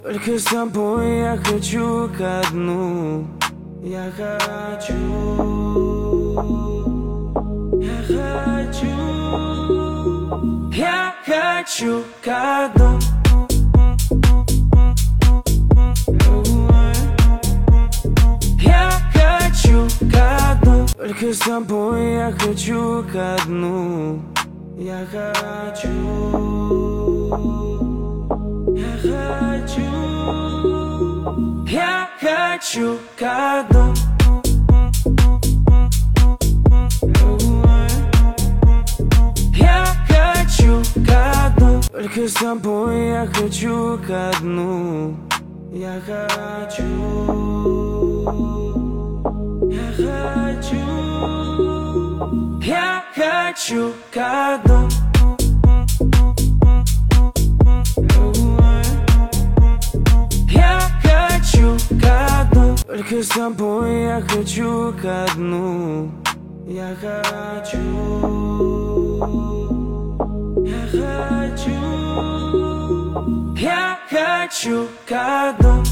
Только с тобой я хочу ко дну. Я хочу ко дну. Я хочу ко дну. Только с тобой я хочу ко дну. Я хочу ко дну. Я хочу ко дну. Только с тобой я хочу ко дну. Я хочу ко дну. Только с тобой я хочу ко дну. Я хочу ко дну.